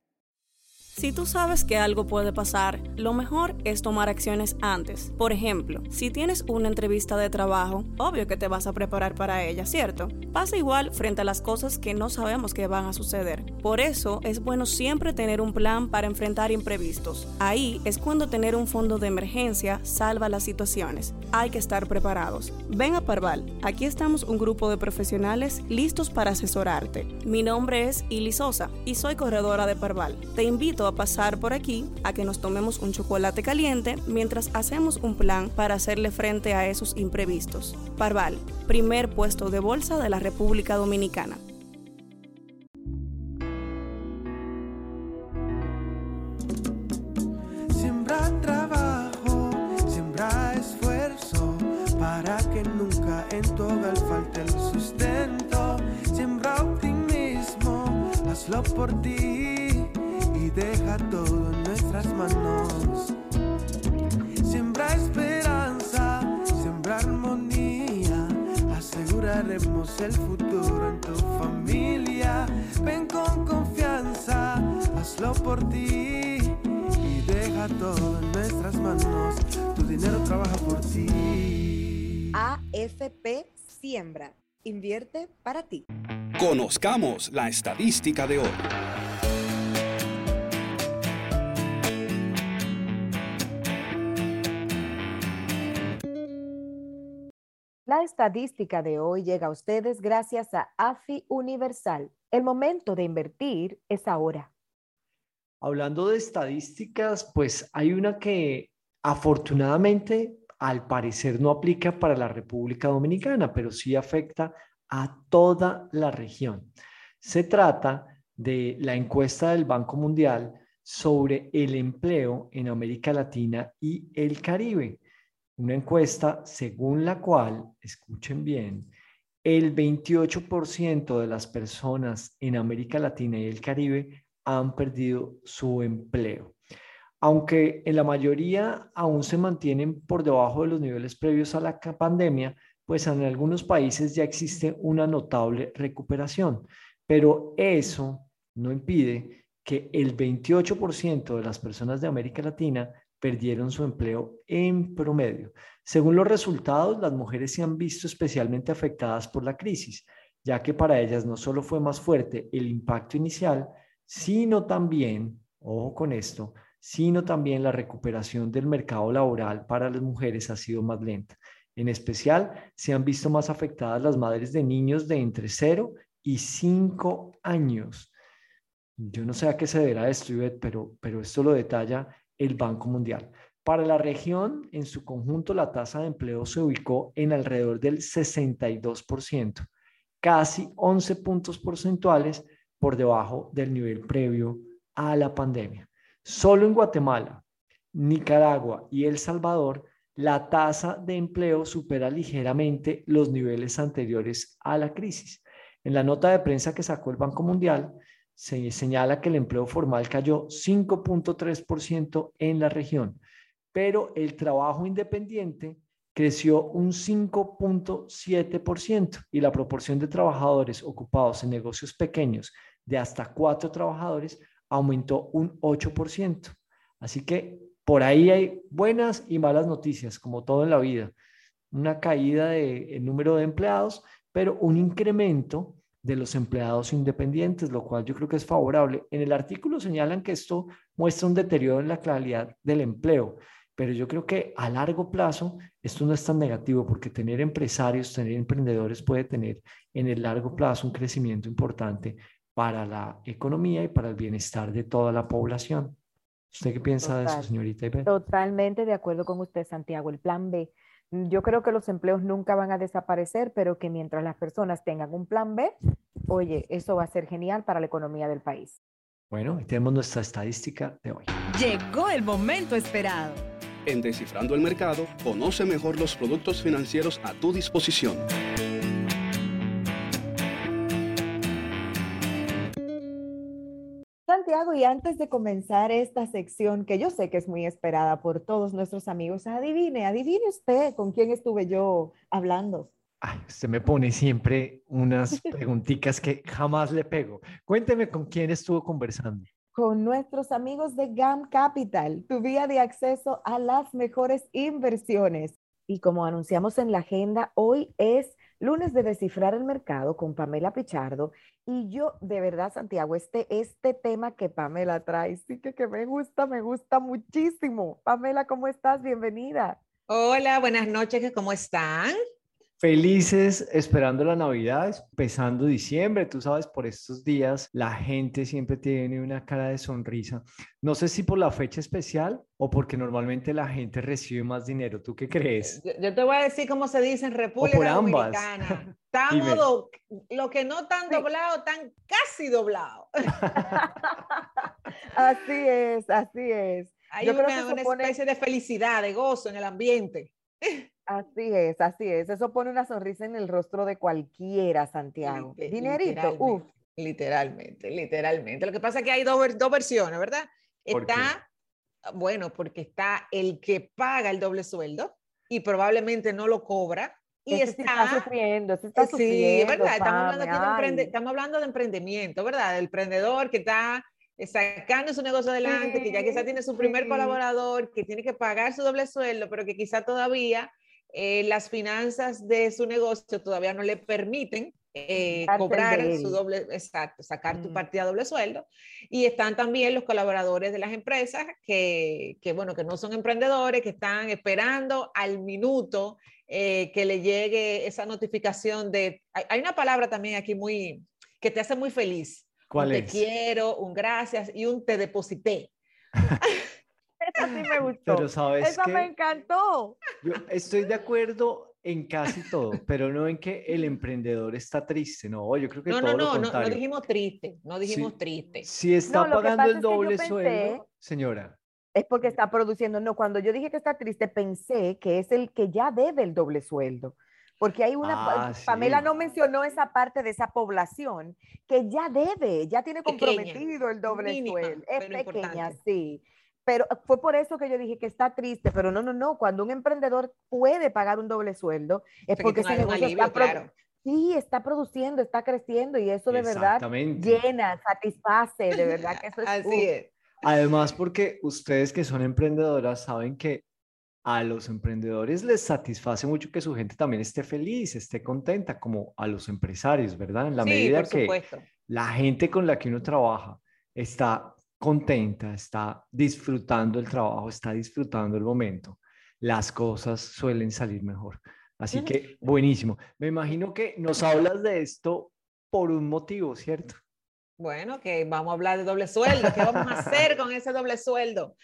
Si tú sabes que algo puede pasar, lo mejor es tomar acciones antes. Por ejemplo, si tienes una entrevista de trabajo, obvio que te vas a preparar para ella, ¿cierto? Pasa igual frente a las cosas que no sabemos que van a suceder. Por eso es bueno siempre tener un plan para enfrentar imprevistos. Ahí es cuando tener un fondo de emergencia salva las situaciones. Hay que estar preparados. Ven a Parval. Aquí estamos un grupo de profesionales listos para asesorarte. Mi nombre es Ili Sosa y soy corredora de Parval. Te invito a pasar por aquí a que nos tomemos un chocolate caliente mientras hacemos un plan para hacerle frente a esos imprevistos. Parval, primer puesto de bolsa de la República Dominicana. Siembra trabajo, siembra esfuerzo, para que nunca en tu hogar falte el sustento. Siembra optimismo, hazlo por ti y deja todo en nuestras manos. Siembra esperanza, siembra armonía, aseguraremos el futuro en tu familia. Ven con confianza, hazlo por ti y deja todo en nuestras manos. Tu dinero trabaja por ti. AFP Siembra. Invierte para ti. Conozcamos la estadística de hoy. La estadística de hoy llega a ustedes gracias a AFI Universal. El momento de invertir es ahora. Hablando de estadísticas, pues hay una que afortunadamente al parecer no aplica para la República Dominicana, pero sí afecta a toda la región. Se trata de la encuesta del Banco Mundial sobre el empleo en América Latina y el Caribe. Una encuesta según la cual, escuchen bien, el 28% de las personas en América Latina y el Caribe han perdido su empleo. Aunque en la mayoría aún se mantienen por debajo de los niveles previos a la pandemia, pues en algunos países ya existe una notable recuperación. Pero eso no impide que el 28% de las personas de América Latina perdieron su empleo en promedio. Según los resultados, las mujeres se han visto especialmente afectadas por la crisis, ya que para ellas no solo fue más fuerte el impacto inicial, sino también, ojo con esto, sino también la recuperación del mercado laboral para las mujeres ha sido más lenta. En especial, se han visto más afectadas las madres de niños de entre 0 y 5 años. Yo no sé a qué se deberá esto, Ivette, pero esto lo detalla el Banco Mundial. Para la región, en su conjunto, la tasa de empleo se ubicó en alrededor del 62%, casi 11 puntos porcentuales por debajo del nivel previo a la pandemia. Solo en Guatemala, Nicaragua y El Salvador, la tasa de empleo supera ligeramente los niveles anteriores a la crisis. En la nota de prensa que sacó el Banco Mundial, se señala que el empleo formal cayó 5.3% en la región, pero el trabajo independiente creció un 5.7% y la proporción de trabajadores ocupados en negocios pequeños de hasta 4 trabajadores aumentó un 8%. Así que por ahí hay buenas y malas noticias, como todo en la vida. Una caída del número de empleados, pero un incremento de los empleados independientes, lo cual yo creo que es favorable. En el artículo señalan que esto muestra un deterioro en la calidad del empleo, pero yo creo que a largo plazo esto no es tan negativo porque tener empresarios, tener emprendedores puede tener en el largo plazo un crecimiento importante para la economía y para el bienestar de toda la población. ¿Usted qué piensa de eso, señorita Ivette? Totalmente de acuerdo con usted, Santiago. El plan B. Yo creo que los empleos nunca van a desaparecer, pero que mientras las personas tengan un plan B, oye, eso va a ser genial para la economía del país. Bueno, y tenemos nuestra estadística de hoy. Llegó el momento esperado. En Descifrando el Mercado, conoce mejor los productos financieros a tu disposición. Santiago, y antes de comenzar esta sección, que yo sé que es muy esperada por todos nuestros amigos, adivine usted con quién estuve yo hablando. Ay, usted me pone siempre unas preguntitas que jamás le pego. Cuénteme con quién estuvo conversando. Con nuestros amigos de GAM Capital, tu vía de acceso a las mejores inversiones. Y como anunciamos en la agenda, hoy es lunes de Descifrar el Mercado con Pamela Pichardo. Y yo, de verdad, Santiago, este tema que Pamela trae, sí que me gusta muchísimo. Pamela, ¿cómo estás? Bienvenida. Hola, buenas noches, ¿cómo están? Felices esperando la Navidad, empezando diciembre. Tú sabes, por estos días la gente siempre tiene una cara de sonrisa. No sé si por la fecha especial o porque normalmente la gente recibe más dinero. ¿Tú qué crees? Yo te voy a decir cómo se dice en República Dominicana. Estamos lo que no tan doblado, tan casi doblado. Así es, así es. Hay una especie de felicidad, de gozo en el ambiente. Así es, así es. Eso pone una sonrisa en el rostro de cualquiera, Santiago. Dinerito, uf. Literalmente. Lo que pasa es que hay dos versiones, ¿verdad? Bueno, porque está el que paga el doble sueldo y probablemente no lo cobra. Y está sufriendo, sí, ¿verdad? Estamos hablando de emprendimiento, ¿verdad? El emprendedor que está sacando su negocio adelante, que ya quizá tiene su primer colaborador, que tiene que pagar su doble sueldo, pero que quizá todavía las finanzas de su negocio todavía no le permiten cobrar su doble, sacar tu partida doble sueldo. Y están también los colaboradores de las empresas que no son emprendedores, que están esperando al minuto que le llegue esa notificación de... Hay una palabra también aquí que te hace muy feliz ¿Cuál un es? te quiero, un gracias y un te deposité. Esa sí me gustó. Pero ¿sabes Esa qué? me encantó. Yo estoy de acuerdo en casi todo, pero no en que el emprendedor está triste. No, yo creo que todo lo No contrario. dijimos triste, no dijimos Si, triste. si está No, lo que pagando pasa el es que yo doble pensé, sueldo, señora, es porque está produciendo. No, cuando yo dije que está triste, pensé que es el que ya debe el doble sueldo. Porque hay una, Pamela sí, no mencionó esa parte de esa población que ya debe, ya tiene Pequeña, comprometido el doble mínima, sueldo. Es pero pequeña, importante. sí. Pero fue por eso que yo dije que está triste, pero no. Cuando un emprendedor puede pagar un doble sueldo, es Se porque quita ese un negocio alivio, claro. sí, está produciendo, está creciendo y eso de verdad exactamente. llena, satisface, de verdad que eso es Así es. Además, porque ustedes que son emprendedoras saben que a los emprendedores les satisface mucho que su gente también esté feliz, esté contenta, como a los empresarios, ¿verdad? En la Sí, por medida que supuesto. la gente con la que uno trabaja está contenta, está disfrutando el trabajo, está disfrutando el momento, las cosas suelen salir mejor. Así que buenísimo. Me imagino que nos hablas de esto por un motivo, ¿cierto? Bueno, que vamos a hablar de doble sueldo. ¿Qué vamos a hacer con ese doble sueldo?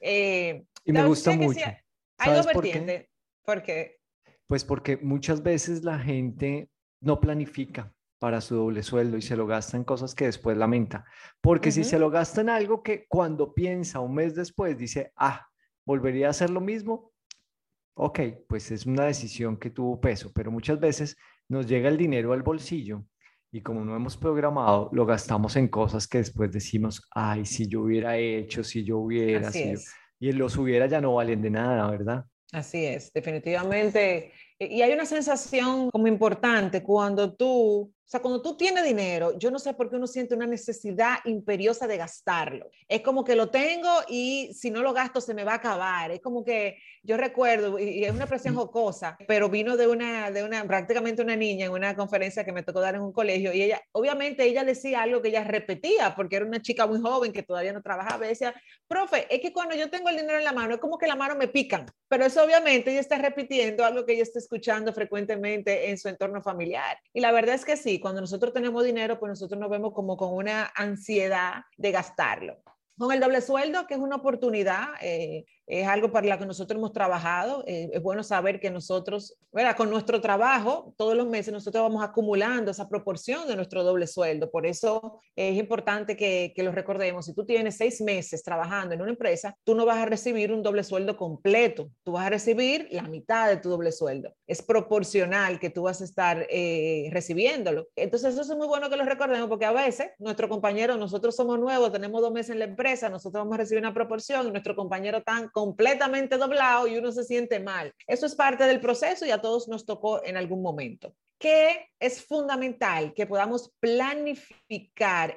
Y me gusta sé que sí, mucho. hay dos ¿Sabes por qué? vertientes. ¿Por qué? Pues porque muchas veces la gente no planifica para su doble sueldo y se lo gasta en cosas que después lamenta. Porque si se lo gasta en algo que cuando piensa un mes después dice, volvería a hacer lo mismo, ok, pues es una decisión que tuvo peso, pero muchas veces nos llega el dinero al bolsillo y como no hemos programado, lo gastamos en cosas que después decimos, ay, si yo hubiera hecho, si yo hubiera, Así si yo... es. Y los hubiera ya no valen de nada, ¿verdad? Así es, definitivamente. Y hay una sensación como importante cuando cuando tú tienes dinero, yo no sé por qué uno siente una necesidad imperiosa de gastarlo. Es como que lo tengo y si no lo gasto se me va a acabar. Es como que yo recuerdo, y es una expresión jocosa, pero vino de prácticamente una niña en una conferencia que me tocó dar en un colegio y obviamente ella decía algo que ella repetía porque era una chica muy joven que todavía no trabajaba y decía, profe, es que cuando yo tengo el dinero en la mano es como que la mano me pican, pero eso obviamente ella está repitiendo algo que ella está escuchando frecuentemente en su entorno familiar. Y la verdad es que sí, cuando nosotros tenemos dinero, pues nosotros nos vemos como con una ansiedad de gastarlo. Con el doble sueldo, que es una oportunidad, es algo para lo que nosotros hemos trabajado. Es bueno saber que nosotros, ¿verdad? Con nuestro trabajo, todos los meses nosotros vamos acumulando esa proporción de nuestro doble sueldo. Por eso es importante que lo recordemos. Si tú tienes 6 meses trabajando en una empresa, tú no vas a recibir un doble sueldo completo. Tú vas a recibir la mitad de tu doble sueldo. Es proporcional que tú vas a estar recibiéndolo. Entonces eso es muy bueno que lo recordemos porque a veces nuestro compañero, nosotros somos nuevos, tenemos 2 meses en la empresa, nosotros vamos a recibir una proporción y nuestro compañero está completamente doblado y uno se siente mal. Eso es parte del proceso y a todos nos tocó en algún momento. Que es fundamental que podamos planificar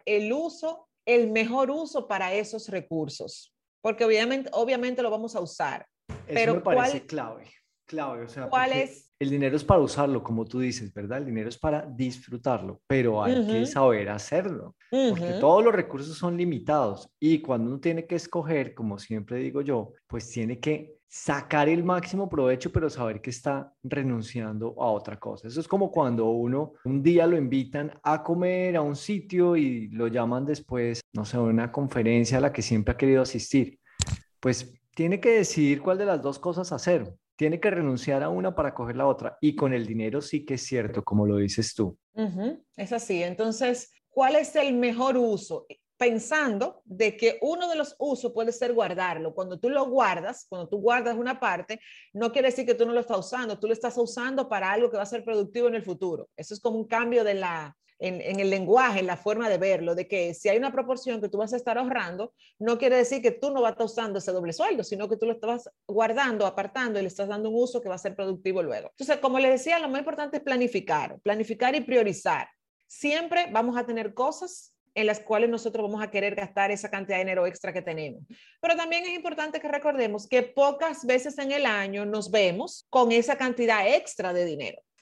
el mejor uso para esos recursos, porque obviamente lo vamos a usar. Eso pero me parece clave, o sea, ¿cuál porque es? el dinero es para usarlo, como tú dices, ¿verdad? El dinero es para disfrutarlo, pero hay que saber hacerlo, porque todos los recursos son limitados y cuando uno tiene que escoger, como siempre digo yo, pues tiene que sacar el máximo provecho, pero saber que está renunciando a otra cosa. Eso es como cuando uno un día lo invitan a comer a un sitio y lo llaman después, no sé, a una conferencia a la que siempre ha querido asistir. Pues tiene que decidir cuál de las dos cosas hacer. Tiene que renunciar a una para coger la otra. Y con el dinero sí que es cierto, como lo dices tú. Es así. Entonces, ¿cuál es el mejor uso? Pensando de que uno de los usos puede ser guardarlo. Cuando tú guardas una parte, no quiere decir que tú no lo estás usando, tú lo estás usando para algo que va a ser productivo en el futuro. Eso es como un cambio en el lenguaje, en la forma de verlo, de que si hay una proporción que tú vas a estar ahorrando, no quiere decir que tú no vas a estar usando ese doble sueldo, sino que tú lo estás guardando, apartando y le estás dando un uso que va a ser productivo luego. Entonces, como les decía, lo más importante es planificar y priorizar. Siempre vamos a tener cosas en las cuales nosotros vamos a querer gastar esa cantidad de dinero extra que tenemos. Pero también es importante que recordemos que pocas veces en el año nos vemos con esa cantidad extra de dinero.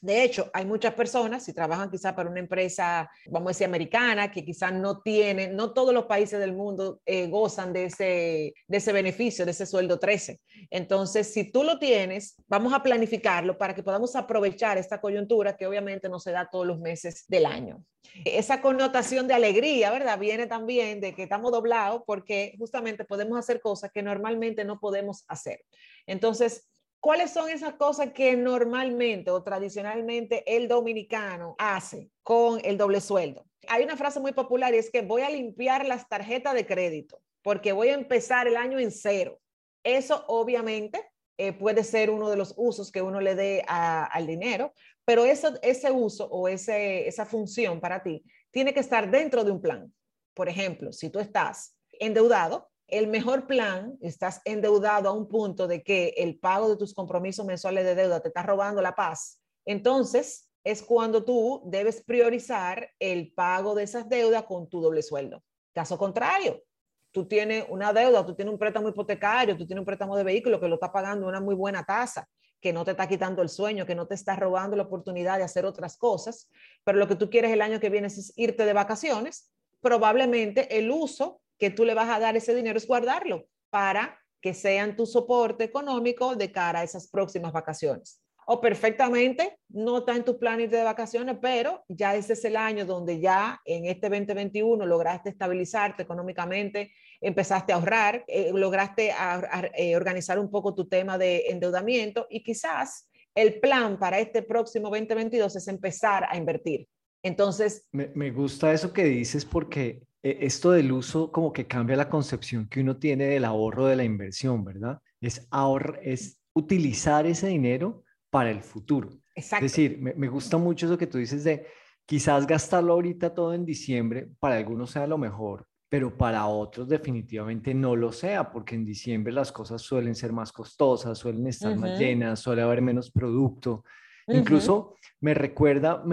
De hecho, hay muchas personas, si trabajan quizá para una empresa, vamos a decir, americana, que quizás no tienen, no todos los países del mundo gozan de ese beneficio, de ese sueldo 13. Entonces, si tú lo tienes, vamos a planificarlo para que podamos aprovechar esta coyuntura que obviamente no se da todos los meses del año. Esa connotación de alegría, ¿verdad? Viene también de que estamos doblados porque justamente podemos hacer cosas que normalmente no podemos hacer. Entonces, ¿cuáles son esas cosas que normalmente o tradicionalmente el dominicano hace con el doble sueldo? Hay una frase muy popular y es que voy a limpiar las tarjetas de crédito porque voy a empezar el año en cero. Eso obviamente puede ser uno de los usos que uno le dé al dinero, pero ese uso o esa función para ti tiene que estar dentro de un plan. Por ejemplo, si tú estás endeudado, el mejor plan, estás endeudado a un punto de que el pago de tus compromisos mensuales de deuda te está robando la paz, entonces es cuando tú debes priorizar el pago de esas deudas con tu doble sueldo. Caso contrario, tú tienes una deuda, tú tienes un préstamo hipotecario, tú tienes un préstamo de vehículo que lo está pagando una muy buena tasa, que no te está quitando el sueño, que no te está robando la oportunidad de hacer otras cosas, pero lo que tú quieres el año que viene es irte de vacaciones, probablemente el uso que tú le vas a dar ese dinero es guardarlo para que sean tu soporte económico de cara a esas próximas vacaciones. O perfectamente no está en tus planes de vacaciones, pero ya ese es el año donde ya en este 2021 lograste estabilizarte económicamente, empezaste a ahorrar, lograste organizar un poco tu tema de endeudamiento y quizás el plan para este próximo 2022 es empezar a invertir. Entonces, me gusta eso que dices porque esto del uso como que cambia la concepción que uno tiene del ahorro, de la inversión, ¿verdad? Es utilizar ese dinero para el futuro. Exacto. Es decir, me gusta mucho eso que tú dices de quizás gastarlo ahorita todo en diciembre, para algunos sea lo mejor, pero para otros definitivamente no lo sea, porque en diciembre las cosas suelen ser más costosas, suelen estar más llenas, suele haber menos producto. Incluso me recuerda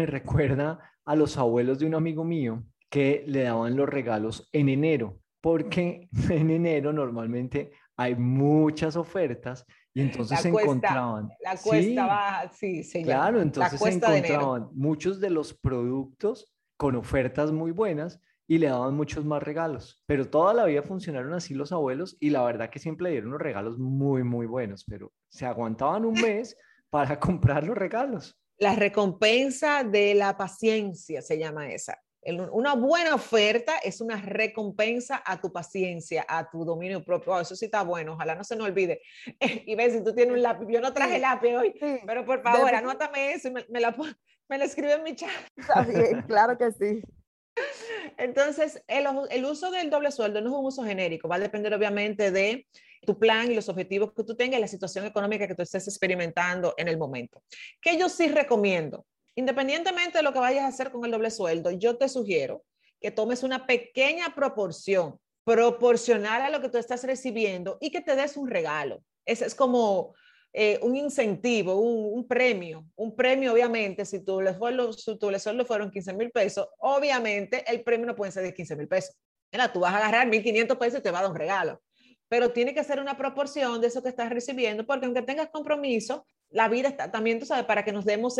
a los abuelos de un amigo mío que le daban los regalos en enero, porque en enero normalmente hay muchas ofertas y entonces se encontraban. La cuesta baja, sí, se llama. Claro, entonces se encontraban muchos de los productos con ofertas muy buenas y le daban muchos más regalos. Pero toda la vida funcionaron así los abuelos y la verdad que siempre le dieron unos regalos muy, muy buenos, pero se aguantaban un mes para comprar los regalos. La recompensa de la paciencia se llama esa. Una buena oferta es una recompensa a tu paciencia, a tu dominio propio. Oh, eso sí está bueno, ojalá no se nos olvide. Y ves, si tú tienes un lápiz, yo no traje lápiz hoy, pero por favor, anótame eso y me lo escribe en mi chat. Está bien, claro que sí. Entonces, el uso del doble sueldo no es un uso genérico, va a depender obviamente de tu plan y los objetivos que tú tengas y la situación económica que tú estés experimentando en el momento. Que yo sí recomiendo, independientemente de lo que vayas a hacer con el doble sueldo, yo te sugiero que tomes una pequeña proporción proporcional a lo que tú estás recibiendo y que te des un regalo. Ese es como un incentivo, un premio. Un premio, obviamente, si tu doble sueldo fueron 15,000 pesos, obviamente el premio no puede ser de 15,000 pesos. Mira, tú vas a agarrar 1,500 pesos y te va a dar un regalo. Pero tiene que ser una proporción de eso que estás recibiendo, porque aunque tengas compromiso, la vida está también, tú sabes, para que nos demos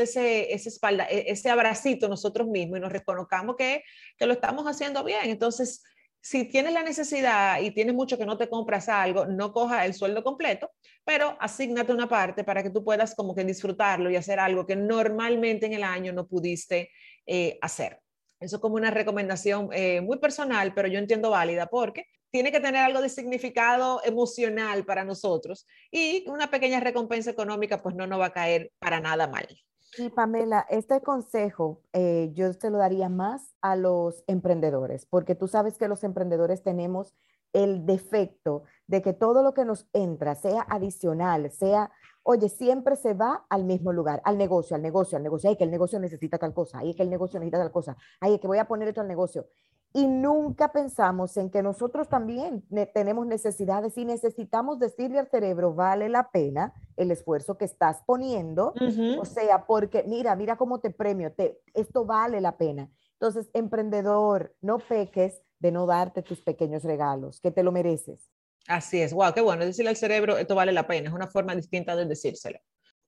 ese abracito nosotros mismos y nos reconozcamos que lo estamos haciendo bien. Entonces, si tienes la necesidad y tienes mucho que no te compras algo, no cojas el sueldo completo, pero asígnate una parte para que tú puedas como que disfrutarlo y hacer algo que normalmente en el año no pudiste hacer. Eso es como una recomendación muy personal, pero yo entiendo válida porque tiene que tener algo de significado emocional para nosotros y una pequeña recompensa económica pues no nos va a caer para nada mal. Y Pamela, este consejo yo te lo daría más a los emprendedores, porque tú sabes que los emprendedores tenemos el defecto de que todo lo que nos entra, sea adicional, sea, oye, siempre se va al mismo lugar, al negocio, ay, que el negocio necesita tal cosa, ay, que el negocio necesita tal cosa, ay, que voy a poner esto al negocio. Y nunca pensamos en que nosotros también tenemos necesidades y necesitamos decirle al cerebro, vale la pena el esfuerzo que estás poniendo, o sea, porque mira cómo te premio, esto vale la pena. Entonces, emprendedor, no peques de no darte tus pequeños regalos, que te lo mereces. Así es, wow, qué bueno, decirle al cerebro, esto vale la pena, es una forma distinta de decírselo.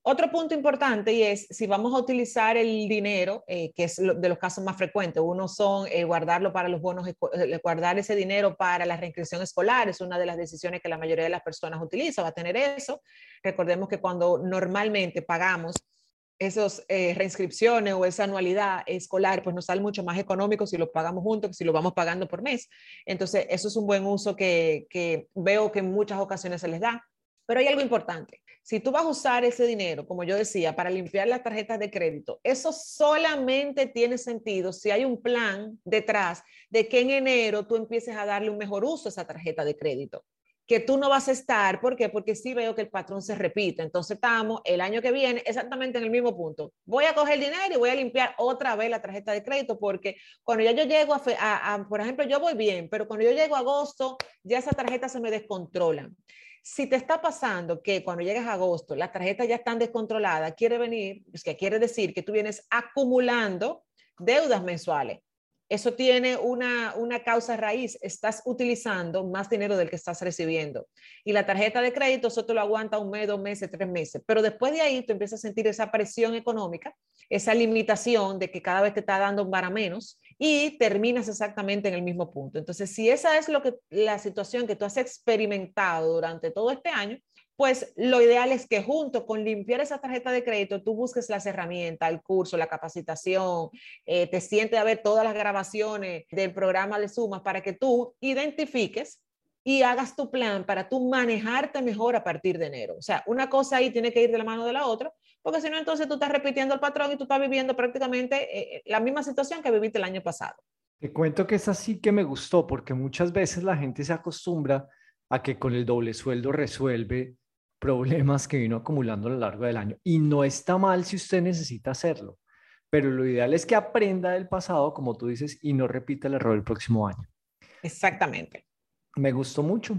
Otro punto importante y es si vamos a utilizar el dinero, que es de los casos más frecuentes. Uno son guardarlo para los bonos, guardar ese dinero para la reinscripción escolar. Es una de las decisiones que la mayoría de las personas utiliza, va a tener eso. Recordemos que cuando normalmente pagamos esas reinscripciones o esa anualidad escolar, pues nos sale mucho más económico si lo pagamos juntos que si lo vamos pagando por mes. Entonces, eso es un buen uso que veo que en muchas ocasiones se les da. Pero hay algo importante. Si tú vas a usar ese dinero, como yo decía, para limpiar las tarjetas de crédito, eso solamente tiene sentido si hay un plan detrás de que en enero tú empieces a darle un mejor uso a esa tarjeta de crédito. Que tú no vas a estar, ¿por qué? Porque sí veo que el patrón se repite. Entonces estamos el año que viene exactamente en el mismo punto. Voy a coger el dinero y voy a limpiar otra vez la tarjeta de crédito porque cuando ya yo llego por ejemplo, yo voy bien, pero cuando yo llego a agosto, ya esa tarjeta se me descontrola. Si te está pasando que cuando llegas a agosto las tarjetas ya están descontroladas, quiere decir que tú vienes acumulando deudas mensuales. Eso tiene una causa raíz. Estás utilizando más dinero del que estás recibiendo. Y la tarjeta de crédito, eso te lo aguanta 1 mes, 2 meses, 3 meses. Pero después de ahí, tú empiezas a sentir esa presión económica, esa limitación de que cada vez te está dando para menos y terminas exactamente en el mismo punto. Entonces, si esa es la situación que tú has experimentado durante todo este año, pues lo ideal es que junto con limpiar esa tarjeta de crédito, tú busques las herramientas, el curso, la capacitación, te sientes a ver todas las grabaciones del programa de Sumas para que tú identifiques y hagas tu plan para tú manejarte mejor a partir de enero. O sea, una cosa ahí tiene que ir de la mano de la otra, porque si no, entonces tú estás repitiendo el patrón y tú estás viviendo prácticamente la misma situación que viviste el año pasado. Te cuento que esa sí que me gustó, porque muchas veces la gente se acostumbra a que con el doble sueldo resuelve problemas que vino acumulando a lo largo del año. Y no está mal si usted necesita hacerlo, pero lo ideal es que aprenda del pasado, como tú dices, y no repita el error el próximo año. Exactamente. Me gustó mucho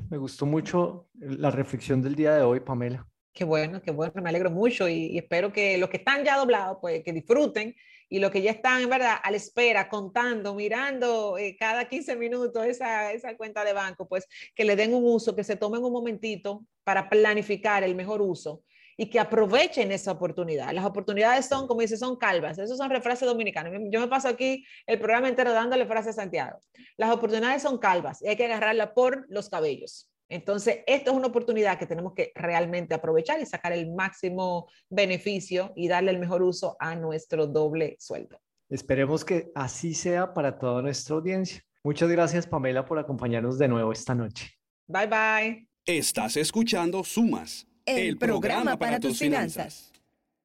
la reflexión del día de hoy, Pamela. Qué bueno, me alegro mucho y espero que los que están ya doblados, pues que disfruten y los que ya están, en verdad, a la espera, contando, mirando cada 15 minutos esa cuenta de banco, pues que le den un uso, que se tomen un momentito para planificar el mejor uso y que aprovechen esa oportunidad. Las oportunidades son, como dice, son calvas. Esos son refrases dominicanos. Yo me paso aquí el programa entero dándole frases a Santiago. Las oportunidades son calvas y hay que agarrarlas por los cabellos. Entonces, esto es una oportunidad que tenemos que realmente aprovechar y sacar el máximo beneficio y darle el mejor uso a nuestro doble sueldo. Esperemos que así sea para toda nuestra audiencia. Muchas gracias, Pamela, por acompañarnos de nuevo esta noche. Bye, bye. Estás escuchando Sumas, el programa para tus finanzas.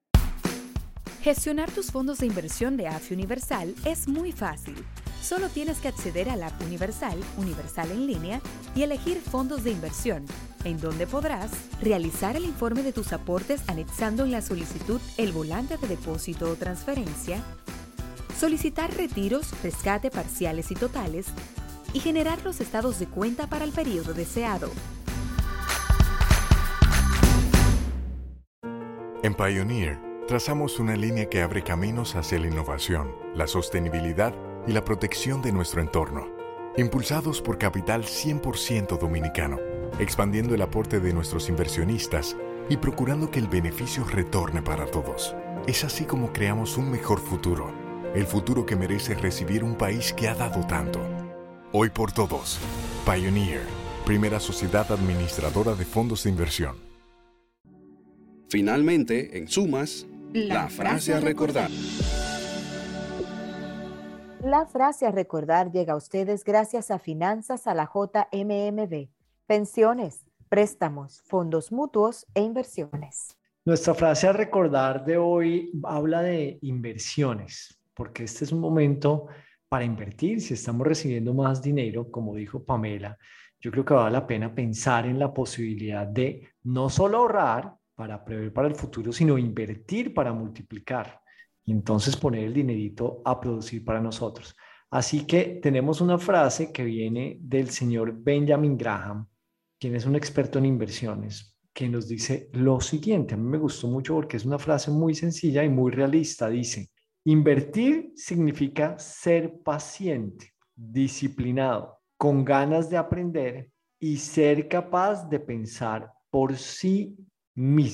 Gestionar tus fondos de inversión de AFI Universal es muy fácil. Solo tienes que acceder a la app Universal, Universal en línea, y elegir fondos de inversión, en donde podrás realizar el informe de tus aportes anexando en la solicitud el volante de depósito o transferencia, solicitar retiros, rescate parciales y totales, y generar los estados de cuenta para el periodo deseado. En Pioneer, trazamos una línea que abre caminos hacia la innovación, la sostenibilidad y la protección de nuestro entorno, impulsados por capital 100% dominicano, expandiendo el aporte de nuestros inversionistas y procurando que el beneficio retorne para todos. Es así como creamos un mejor futuro, el futuro que merece recibir un país que ha dado tanto. Hoy por todos, Pioneer, primera sociedad administradora de fondos de inversión. Finalmente, en Sumas, la frase a recordar. La frase a recordar llega a ustedes gracias a Finanzas a la JMMB, pensiones, préstamos, fondos mutuos e inversiones. Nuestra frase a recordar de hoy habla de inversiones, porque este es un momento para invertir. Si estamos recibiendo más dinero, como dijo Pamela, yo creo que vale la pena pensar en la posibilidad de no solo ahorrar para prever para el futuro, sino invertir para multiplicar. Y entonces poner el dinerito a producir para nosotros. Así que tenemos una frase que viene del señor Benjamin Graham, quien es un experto en inversiones, que nos dice lo siguiente. A mí me gustó mucho porque es una frase muy sencilla y muy realista. Dice: invertir significa ser paciente, disciplinado, con ganas de aprender y ser capaz de pensar por sí mismo.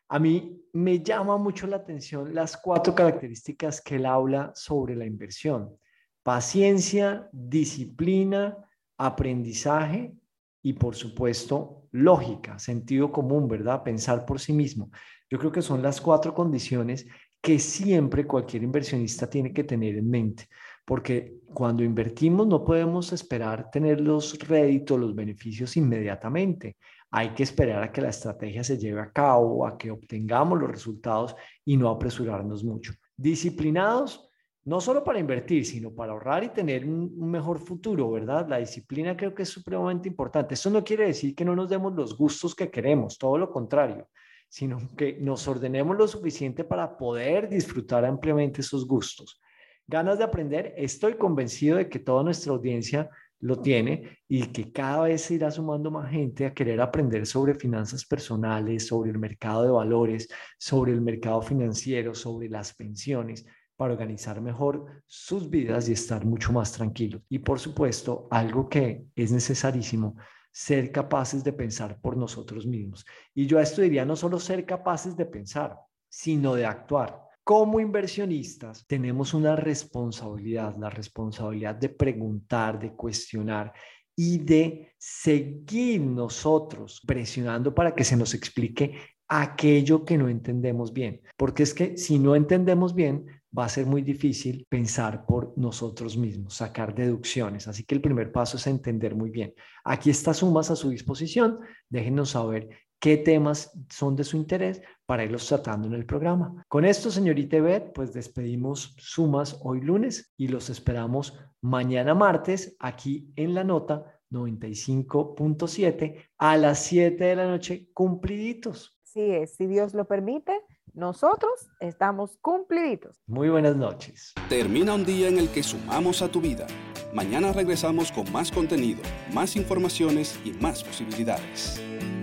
A mí me llama mucho la atención las 4 características que él habla sobre la inversión: paciencia, disciplina, aprendizaje y, por supuesto, lógica, sentido común, ¿verdad? Pensar por sí mismo. Yo creo que son las 4 condiciones que siempre cualquier inversionista tiene que tener en mente, porque cuando invertimos no podemos esperar tener los réditos, los beneficios inmediatamente. Hay que esperar a que la estrategia se lleve a cabo, a que obtengamos los resultados y no apresurarnos mucho. Disciplinados, no solo para invertir, sino para ahorrar y tener un mejor futuro, ¿verdad? La disciplina creo que es supremamente importante. Esto no quiere decir que no nos demos los gustos que queremos, todo lo contrario, sino que nos ordenemos lo suficiente para poder disfrutar ampliamente esos gustos. Ganas de aprender, estoy convencido de que toda nuestra audiencia lo tiene y que cada vez se irá sumando más gente a querer aprender sobre finanzas personales, sobre el mercado de valores, sobre el mercado financiero, sobre las pensiones, para organizar mejor sus vidas y estar mucho más tranquilos. Y por supuesto, algo que es necesarísimo, ser capaces de pensar por nosotros mismos. Y yo a esto diría no solo ser capaces de pensar, sino de actuar. Como inversionistas tenemos una responsabilidad, la responsabilidad de preguntar, de cuestionar y de seguir nosotros presionando para que se nos explique aquello que no entendemos bien. Porque es que si no entendemos bien, va a ser muy difícil pensar por nosotros mismos, sacar deducciones. Así que el primer paso es entender muy bien. Aquí está Sumas a su disposición. Déjenos saber qué temas son de su interés para irlos tratando en el programa. Con esto, señorita Ivette, pues despedimos Sumas hoy lunes y los esperamos mañana martes aquí en La Nota 95.7 a las 7 de la noche, cumpliditos. Así es, si Dios lo permite, nosotros estamos cumpliditos. Muy buenas noches. Termina un día en el que sumamos a tu vida. Mañana regresamos con más contenido, más informaciones y más posibilidades.